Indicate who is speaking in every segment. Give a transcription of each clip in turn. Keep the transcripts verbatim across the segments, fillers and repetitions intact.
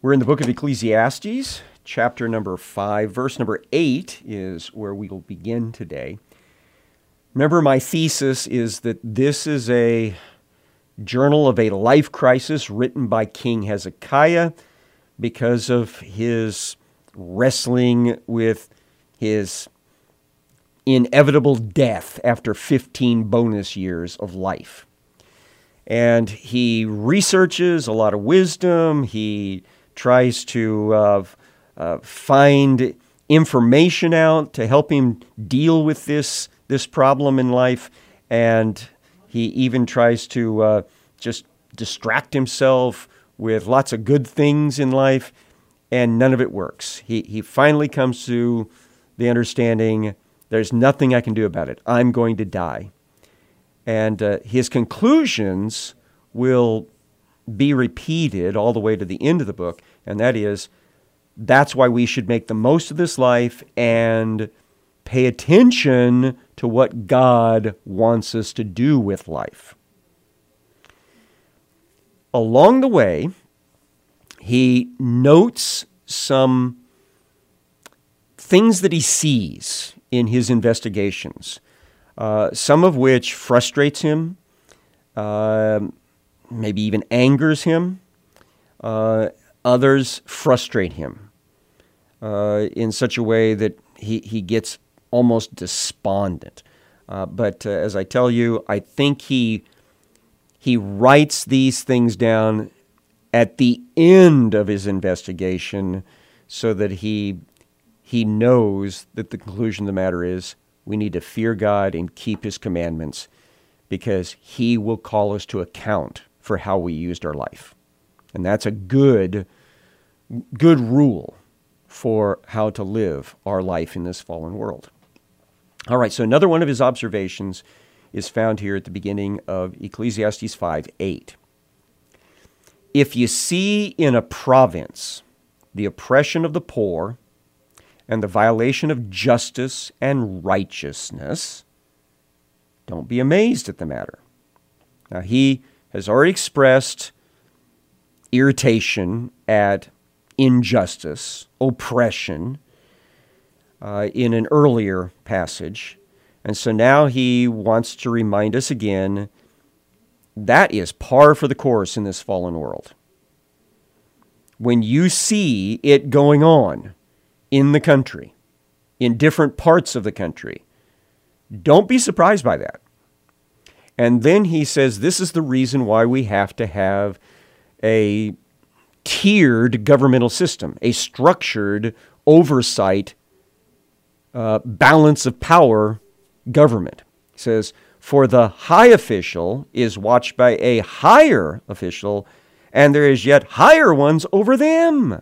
Speaker 1: We're in the book of Ecclesiastes, chapter number five. Verse number eight is where we will begin today. Remember, my thesis is that this is a journal of a life crisis written by King Hezekiah because of his wrestling with his inevitable death after fifteen bonus years of life. And he researches a lot of wisdom. He tries to uh, uh, find information out to help him deal with this, this problem in life. And he even tries to uh, just distract himself with lots of good things in life, and none of it works. He, he finally comes to the understanding, there's nothing I can do about it. I'm going to die. And uh, his conclusions will be repeated all the way to the end of the book, and that is, that's why we should make the most of this life and pay attention to what God wants us to do with life. Along the way, he notes some things that he sees in his investigations, uh, some of which frustrates him, uh, maybe even angers him. Uh, others frustrate him uh, in such a way that he, he gets almost despondent. Uh, but uh, as I tell you, I think he he writes these things down at the end of his investigation so that he he knows that the conclusion of the matter is we need to fear God and keep his commandments because he will call us to account for how we used our life. And that's a good, good rule for how to live our life in this fallen world. All right, so another one of his observations is found here at the beginning of Ecclesiastes five eight. If you see in a province the oppression of the poor and the violation of justice and righteousness, don't be amazed at the matter. Now, he has already expressed irritation at injustice, oppression, uh, in an earlier passage. And so now he wants to remind us again, that is par for the course in this fallen world. When you see it going on in the country, in different parts of the country, don't be surprised by that. And then he says this is the reason why we have to have a tiered governmental system, a structured oversight, uh, balance of power government. He says, for the high official is watched by a higher official, and there is yet higher ones over them.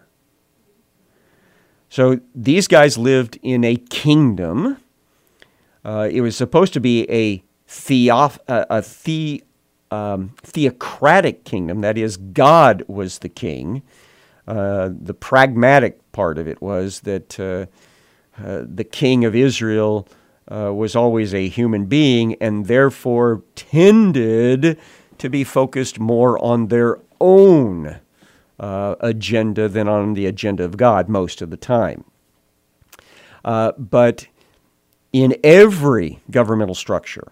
Speaker 1: So these guys lived in a kingdom. Uh, it was supposed to be a theof- a, a the, um, theocratic kingdom. That is, God was the king. Uh, the pragmatic part of it was that uh, uh, the king of Israel uh, was always a human being and therefore tended to be focused more on their own uh, agenda than on the agenda of God most of the time. Uh, but in every governmental structure,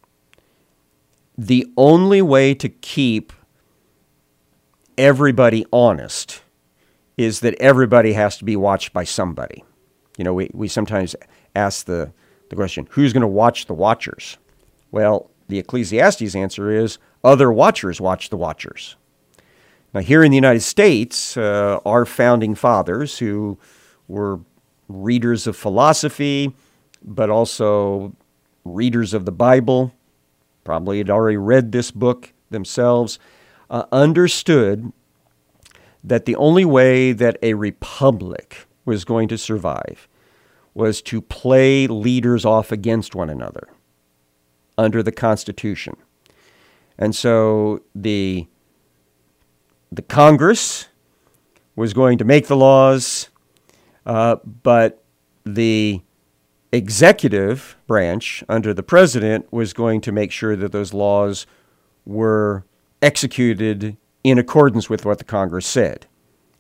Speaker 1: the only way to keep everybody honest is that everybody has to be watched by somebody. You know, we, we sometimes ask the, the question, who's going to watch the watchers? Well, the Ecclesiastes answer is, other watchers watch the watchers. Now, here in the United States, uh, our founding fathers, who were readers of philosophy, but also readers of the Bible, probably had already read this book themselves, uh, understood that the only way that a republic was going to survive was to play leaders off against one another under the Constitution. And so the, the Congress was going to make the laws, uh, but the executive branch under the president was going to make sure that those laws were executed in accordance with what the Congress said.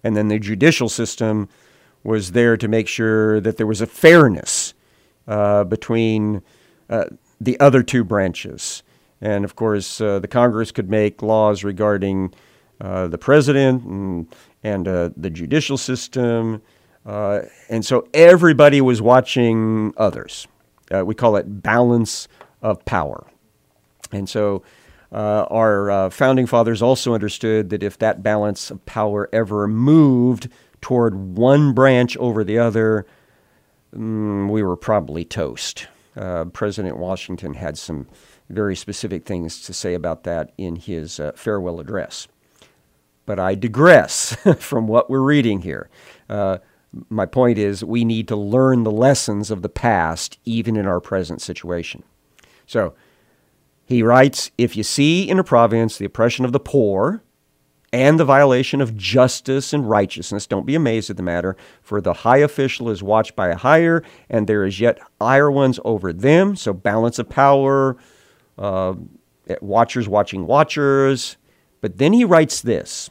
Speaker 1: And then the judicial system was there to make sure that there was a fairness uh, between uh, the other two branches. And of course, uh, the Congress could make laws regarding uh, the president and, and uh, the judicial system. Uh, and so everybody was watching others. Uh, we call it balance of power. And so uh, our uh, founding fathers also understood that if that balance of power ever moved toward one branch over the other, mm, we were probably toast. Uh, President Washington had some very specific things to say about that in his uh, farewell address. But I digress from what we're reading here. Uh, my point is we need to learn the lessons of the past, even in our present situation. So he writes, if you see in a province the oppression of the poor and the violation of justice and righteousness, don't be amazed at the matter, for the high official is watched by a higher, and there is yet higher ones over them. So balance of power, uh, watchers watching watchers. But then he writes this,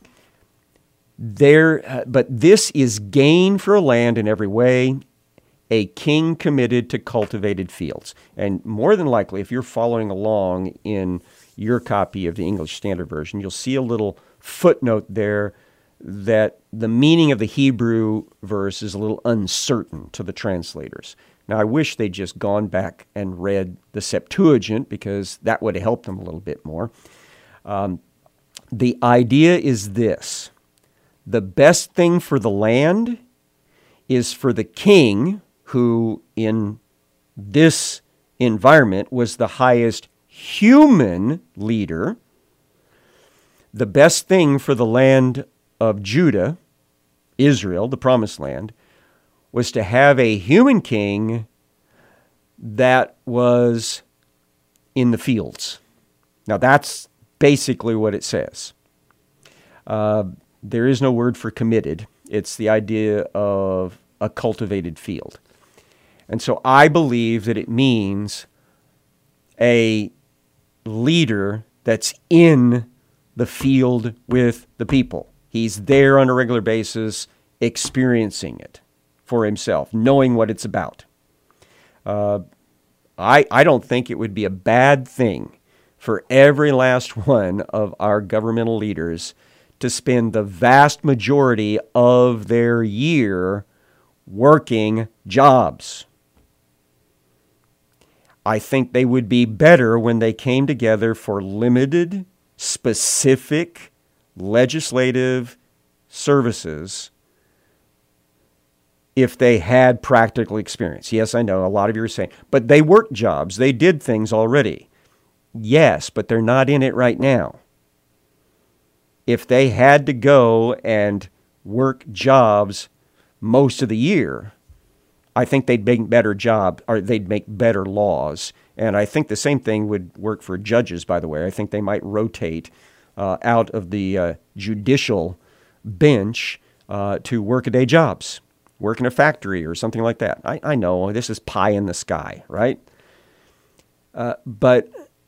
Speaker 1: there, uh, but this is gain for a land in every way, a king committed to cultivated fields. And more than likely, if you're following along in your copy of the English Standard Version, you'll see a little footnote there that the meaning of the Hebrew verse is a little uncertain to the translators. Now, I wish they'd just gone back and read the Septuagint, because that would have helped them a little bit more. Um, the idea is this. The best thing for the land is for the king, who in this environment was the highest human leader. The best thing for the land of Judah, Israel, the promised land, was to have a human king that was in the fields. Now that's basically what it says. Uh, there is no word for committed. It's the idea of a cultivated field. And so I believe that it means a leader that's in the field with the people. He's there on a regular basis, experiencing it for himself, knowing what it's about. Uh, I, I don't think it would be a bad thing for every last one of our governmental leaders to spend the vast majority of their year working jobs. I think they would be better when they came together for limited, specific, legislative services if they had practical experience. Yes, I know a lot of you are saying, but they worked jobs. They did things already. Yes, but they're not in it right now. If they had to go and work jobs most of the year, I think they'd make better job, or they'd make better laws. And I think the same thing would work for judges, by the way. I think they might rotate uh, out of the uh, judicial bench uh, to work-a-day jobs, work in a factory or something like that. I, I know this is pie in the sky, right? Uh, but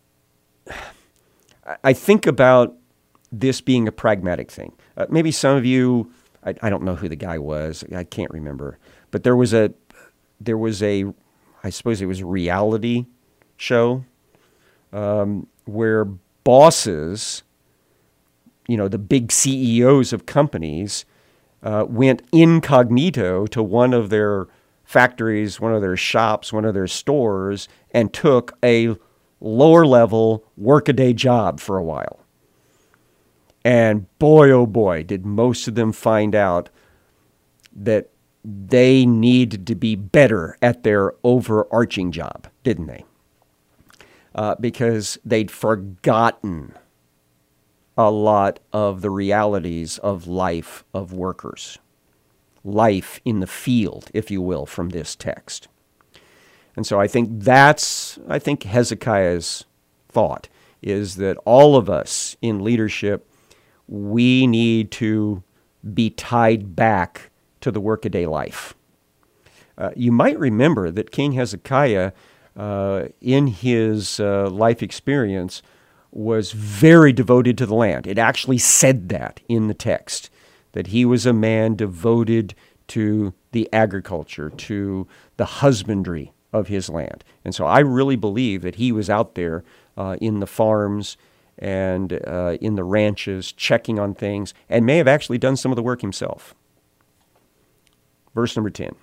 Speaker 1: I think about this being a pragmatic thing. Uh, maybe some of you, I, I don't know who the guy was. I can't remember. But there was a, there was a, I suppose it was a reality show um, where bosses, you know, the big C E Os of companies uh, went incognito to one of their factories, one of their shops, one of their stores, and took a lower level work-a-day job for a while. And boy, oh boy, did most of them find out that they needed to be better at their overarching job, didn't they? Uh, because they'd forgotten a lot of the realities of life of workers, life in the field, if you will, from this text. And so I think that's, I think Hezekiah's thought is that all of us in leadership, we need to be tied back to the workaday life. Uh, you might remember that King Hezekiah, uh, in his uh, life experience, was very devoted to the land. It actually said that in the text, that he was a man devoted to the agriculture, to the husbandry of his land. And so I really believe that he was out there uh, in the farms and uh, in the ranches checking on things, and may have actually done some of the work himself. Verse number ten.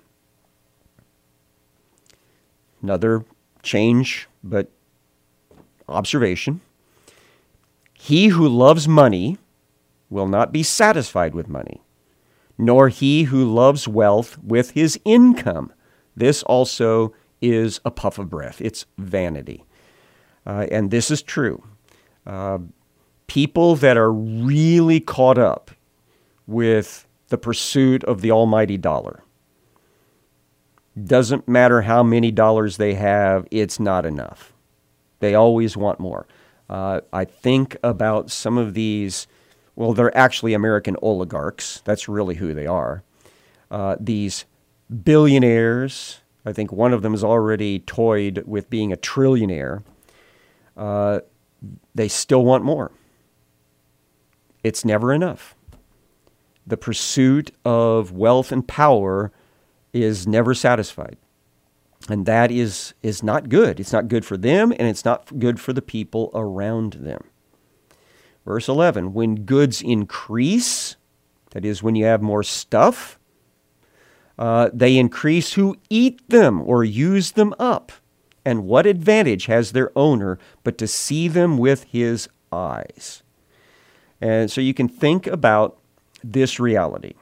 Speaker 1: Another change, but observation. He who loves money will not be satisfied with money, nor he who loves wealth with his income. This also is a puff of breath. It's vanity. Uh, and this is true. Uh, people that are really caught up with the pursuit of the almighty dollar, doesn't matter how many dollars they have, it's not enough. They always want more. Uh, I think about some of these, well, they're actually American oligarchs. That's really who they are. Uh, these billionaires, I think one of them is already toyed with being a trillionaire. Uh, they still want more. It's never enough. The pursuit of wealth and power is never satisfied. And that is, is not good. It's not good for them, and it's not good for the people around them. Verse eleven, when goods increase, that is, when you have more stuff, uh, they increase who eat them or use them up. And what advantage has their owner but to see them with his eyes? And so you can think about this reality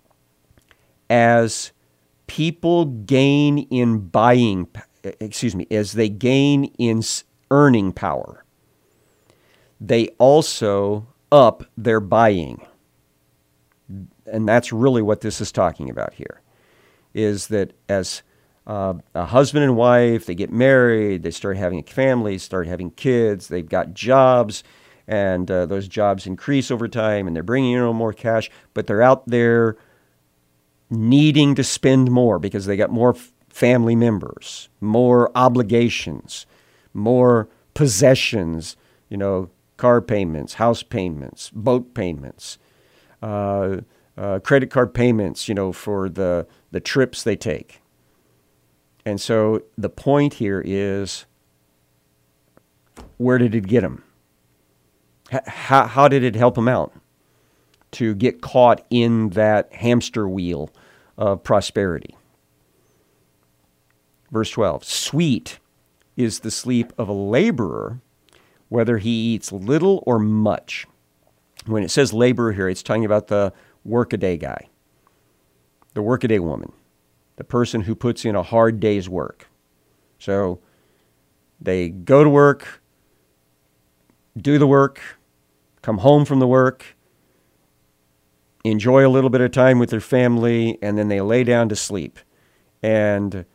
Speaker 1: as people gain in buying, excuse me, as they gain in earning power, they also up their buying. And that's really what this is talking about here, is that as uh, a husband and wife, they get married, they start having families, start having kids, they've got jobs, and uh, those jobs increase over time, and they're bringing in more cash, but they're out there needing to spend more because they got more family members, more obligations, more possessions, you know, car payments, house payments, boat payments, uh, uh, credit card payments, you know, for the, the trips they take. And so the point here is, where did it get them? H- how, how did it help them out to get caught in that hamster wheel of prosperity? Verse twelve, sweet is the sleep of a laborer, whether he eats little or much. When it says laborer here, it's talking about the workaday guy, the workaday woman, the person who puts in a hard day's work. So they go to work, do the work, come home from the work, enjoy a little bit of time with their family, and then they lay down to sleep. And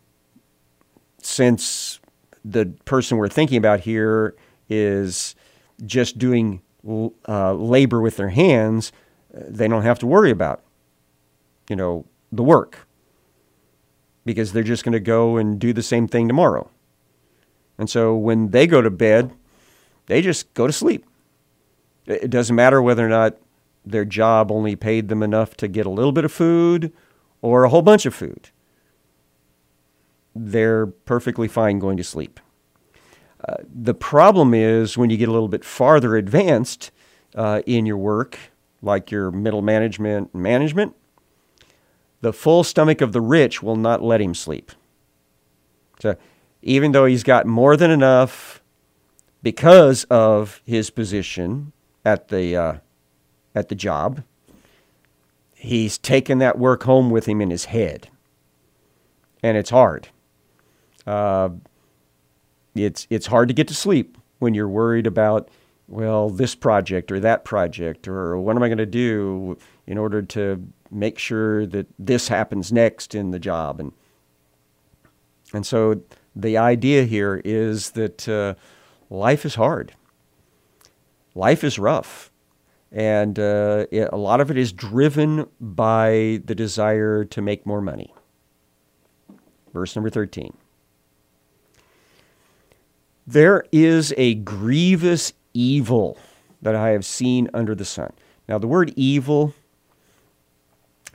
Speaker 1: since the person we're thinking about here is just doing uh, labor with their hands, they don't have to worry about, you know, the work, because they're just going to go and do the same thing tomorrow. And so when they go to bed, they just go to sleep. It doesn't matter whether or not their job only paid them enough to get a little bit of food or a whole bunch of food. They're perfectly fine going to sleep. Uh, the problem is when you get a little bit farther advanced uh, in your work, like your middle management and management, the full stomach of the rich will not let him sleep. So even though he's got more than enough because of his position at the uh, at the job, he's taken that work home with him in his head, and it's hard. Uh, it's it's hard to get to sleep when you're worried about, well, this project or that project, or what am I going to do in order to make sure that this happens next in the job. And and so the idea here is that uh, life is hard. Life is rough. And uh, it, a lot of it is driven by the desire to make more money. Verse number thirteen. There is a grievous evil that I have seen under the sun. Now, the word evil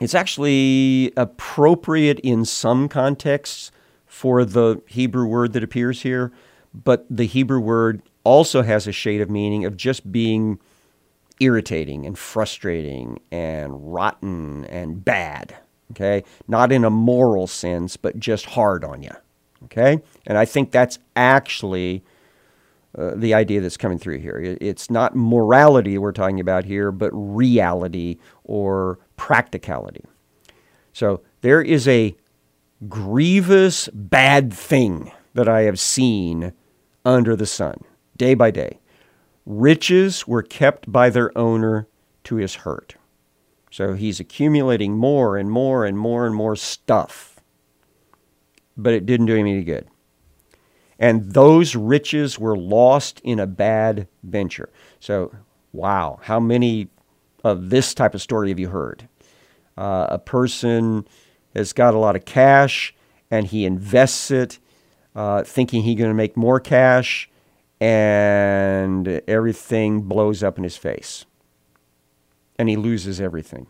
Speaker 1: It's actually appropriate in some contexts for the Hebrew word that appears here, but the Hebrew word also has a shade of meaning of just being irritating and frustrating and rotten and bad, okay? Not in a moral sense, but just hard on you, okay? And I think that's actually uh, the idea that's coming through here. It's not morality we're talking about here, but reality or practicality. So there is a grievous bad thing that I have seen under the sun, day by day. Riches were kept by their owner to his hurt. So he's accumulating more and more and more and more stuff. But it didn't do him any good. And those riches were lost in a bad venture. So, wow, how many of this type of story have you heard? Uh, a person has got a lot of cash and he invests it uh, thinking he's going to make more cash, and everything blows up in his face. And he loses everything.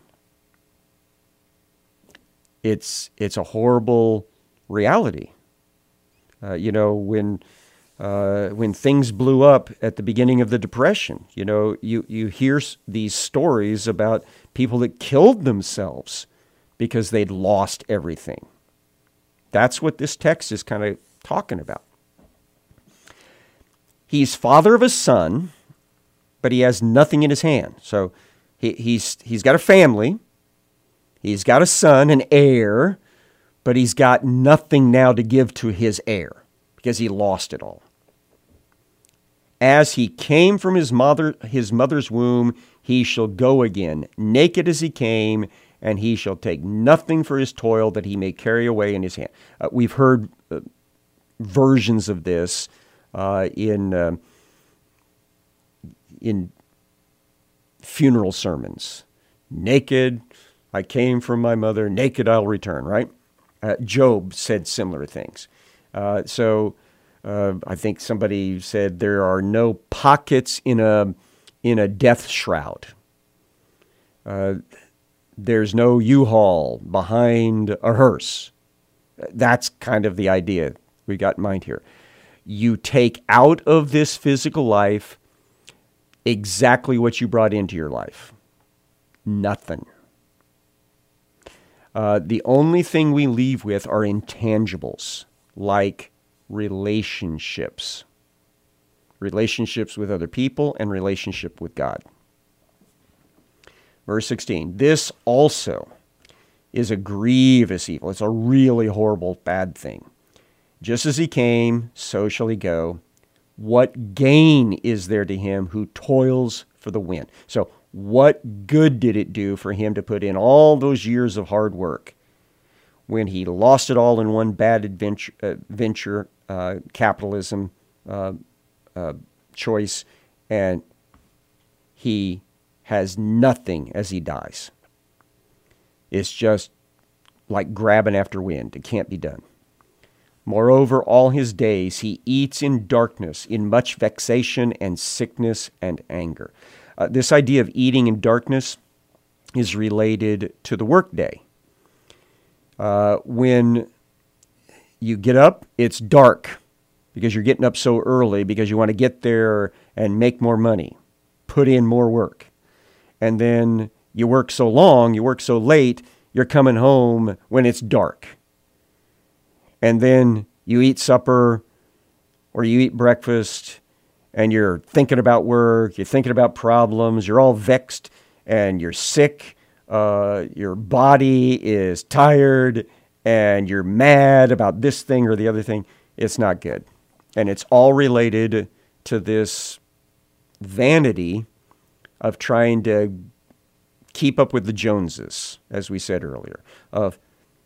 Speaker 1: It's it's a horrible reality. Uh, you know, when uh, when things blew up at the beginning of the Depression, you know, you, you hear these stories about people that killed themselves because they'd lost everything. That's what this text is kind of talking about. He's father of a son, but he has nothing in his hand. So he, he's he's got a family, he's got a son, an heir, but he's got nothing now to give to his heir because he lost it all. As he came from his mother, his mother's womb, he shall go again, naked as he came, and he shall take nothing for his toil that he may carry away in his hand. Uh, we've heard uh, versions of this uh, in uh, in funeral sermons. Naked, I came from my mother, naked I'll return, right? Uh, Job said similar things. Uh, so uh, I think somebody said there are no pockets in a in a death shroud. Uh, there's no U-Haul behind a hearse. That's kind of the idea we got in mind here. You take out of this physical life exactly what you brought into your life. Nothing. Uh, the only thing we leave with are intangibles, like relationships. Relationships with other people and relationship with God. Verse sixteen, this also is a grievous evil. It's a really horrible, bad thing. Just as he came, so shall he go. What gain is there to him who toils for the wind? So what good did it do for him to put in all those years of hard work when he lost it all in one bad adventure, uh, venture, uh, capitalism uh, uh, choice, and he has nothing as he dies? It's just like grabbing after wind. It can't be done. Moreover, all his days he eats in darkness, in much vexation and sickness and anger. Uh, this idea of eating in darkness is related to the workday. Uh, when you get up, it's dark because you're getting up so early because you want to get there and make more money, put in more work. And then you work so long, you work so late, you're coming home when it's dark. And then you eat supper or you eat breakfast and you're thinking about work, you're thinking about problems, you're all vexed and you're sick, uh, your body is tired and you're mad about this thing or the other thing. It's not good. And it's all related to this vanity of trying to keep up with the Joneses, as we said earlier, of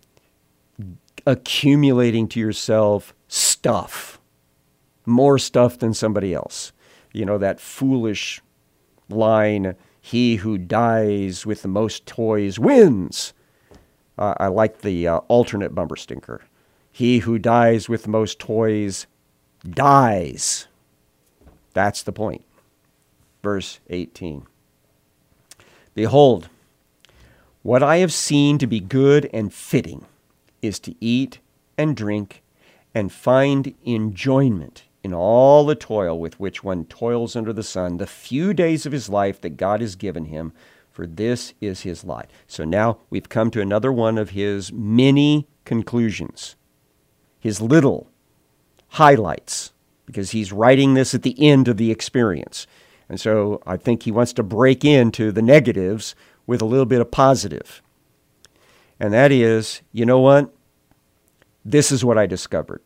Speaker 1: accumulating to yourself stuff, more stuff than somebody else. You know, that foolish line, he who dies with the most toys wins. Uh, I like the uh, alternate bumper sticker. He who dies with the most toys dies. That's the point. Verse eighteen. Behold, What I have seen to be good and fitting is to eat and drink and find enjoyment in all the toil with which one toils under the sun, the few days of his life that God has given him, for this is his lot. So now we've come to another one of his many conclusions, his little highlights, because he's writing this at the end of the experience. And so I think he wants to break into the negatives with a little bit of positive. And that is, you know what? This is what I discovered.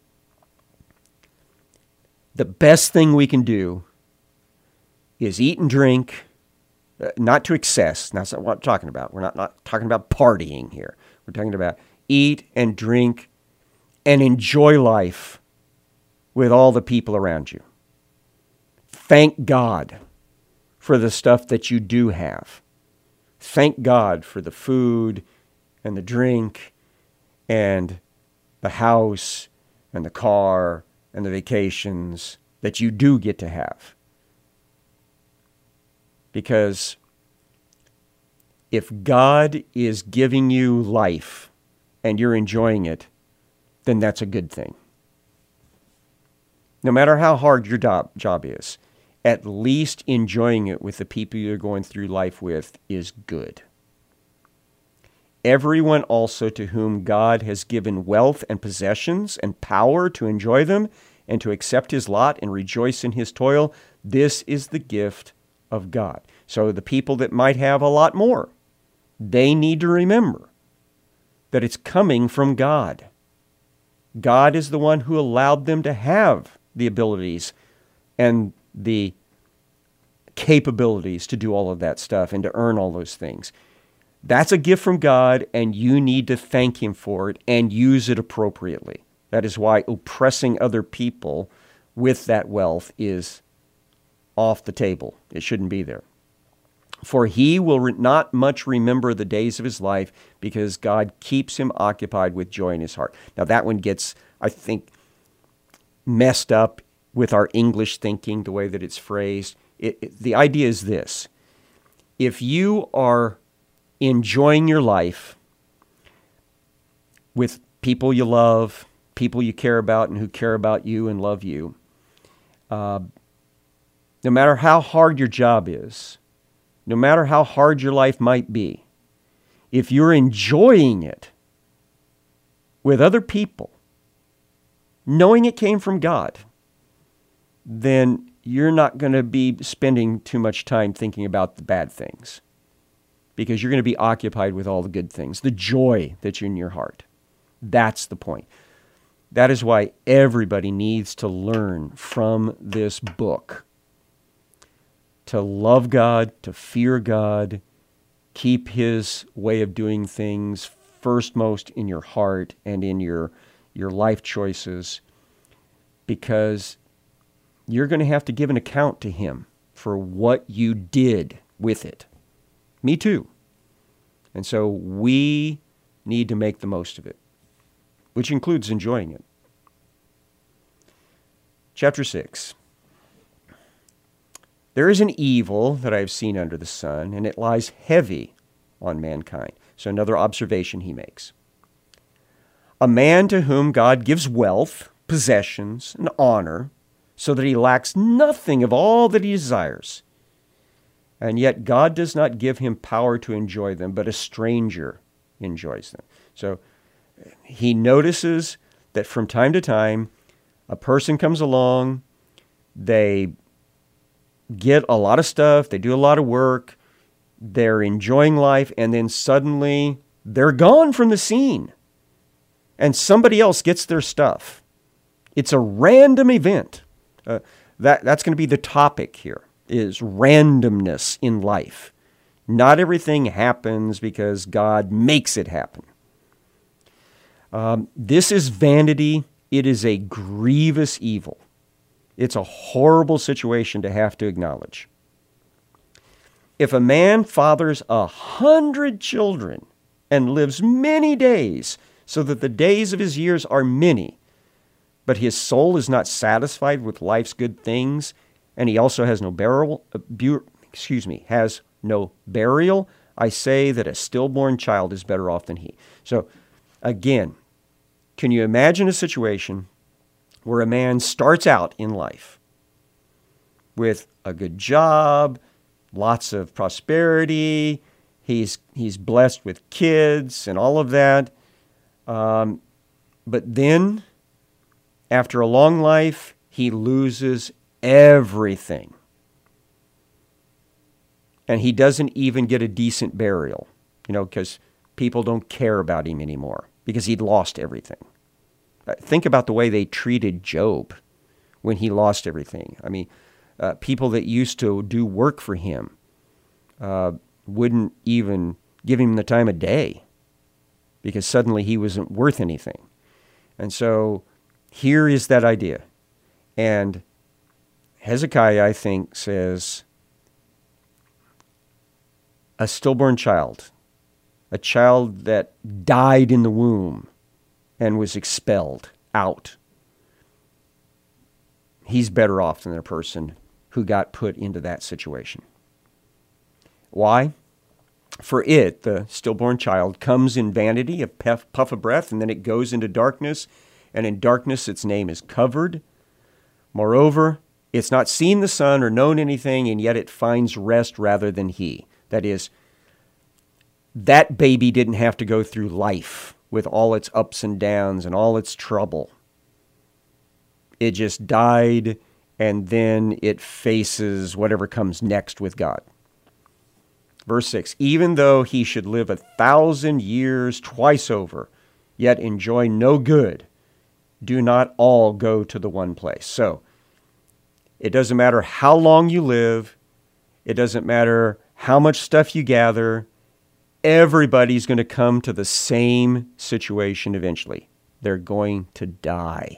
Speaker 1: The best thing we can do is eat and drink, uh, not to excess. That's not what I'm talking about. We're not, not talking about partying here. We're talking about eat and drink and enjoy life with all the people around you. Thank God for the stuff that you do have. Thank God for the food and the drink and the house and the car and the vacations that you do get to have. Because if God is giving you life and you're enjoying it, then that's a good thing. No matter how hard your job, job is, at least enjoying it with the people you're going through life with is good. Everyone also to whom God has given wealth and possessions and power to enjoy them and to accept his lot and rejoice in his toil, this is the gift of God. So the people that might have a lot more, they need to remember that it's coming from God. God is the one who allowed them to have the abilities and the capabilities to do all of that stuff and to earn all those things. That's a gift from God, and you need to thank him for it and use it appropriately. That is why oppressing other people with that wealth is off the table. It shouldn't be there. For he will re- not much remember the days of his life, because God keeps him occupied with joy in his heart. Now that one gets, I think, messed up with our English thinking, the way that it's phrased. It, it, the idea is this. If you are enjoying your life with people you love, people you care about and who care about you and love you, uh, no matter how hard your job is, no matter how hard your life might be, if you're enjoying it with other people, knowing it came from God, then you're not going to be spending too much time thinking about the bad things, because you're going to be occupied with all the good things, the joy that's in your heart. That's the point. That is why everybody needs to learn from this book. To love God, to fear God, keep his way of doing things firstmost in your heart and in your, your life choices, because you're going to have to give an account to him for what you did with it. Me too. And so we need to make the most of it, which includes enjoying it. Chapter six. There is an evil that I have seen under the sun, and it lies heavy on mankind. So another observation he makes. A man to whom God gives wealth, possessions, and honor, so that he lacks nothing of all that he desires. And yet God does not give him power to enjoy them, but a stranger enjoys them. So he notices that from time to time, a person comes along, they get a lot of stuff, they do a lot of work, they're enjoying life, and then suddenly they're gone from the scene. And somebody else gets their stuff. It's a random event. Uh, that, that's going to be the topic here, is randomness in life. Not everything happens because God makes it happen. Um, this is vanity. It is a grievous evil. It's a horrible situation to have to acknowledge. If a man fathers a hundred children and lives many days, so that the days of his years are many, but his soul is not satisfied with life's good things, and he also has no burial, uh, bu- excuse me, has no burial I say that a stillborn child is better off than he. So, again, can you imagine a situation where a man starts out in life with a good job, lots of prosperity, he's he's blessed with kids and all of that, um, but then, after a long life, he loses everything. And he doesn't even get a decent burial, you know, because people don't care about him anymore because he'd lost everything. Think about the way they treated Job when he lost everything. I mean, uh, people that used to do work for him uh, wouldn't even give him the time of day because suddenly he wasn't worth anything. And so here is that idea. And Hezekiah, I think, says, a stillborn child, a child that died in the womb and was expelled out, he's better off than a person who got put into that situation. Why? For it, the stillborn child, comes in vanity, a puff, puff of breath, and then it goes into darkness, and in darkness its name is covered. Moreover, it's not seen the sun or known anything, and yet it finds rest rather than he. That is, that baby didn't have to go through life with all its ups and downs and all its trouble. It just died, and then it faces whatever comes next with God. Verse six, even though he should live a thousand years twice over, yet enjoy no good, do not all go to the one place. So, it doesn't matter how long you live. It doesn't matter how much stuff you gather. Everybody's going to come to the same situation eventually. They're going to die.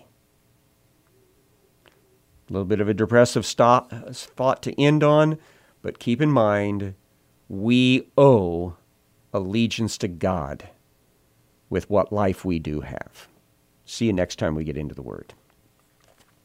Speaker 1: A little bit of a depressive stop, thought to end on, but keep in mind, we owe allegiance to God with what life we do have. See you next time we get into the Word.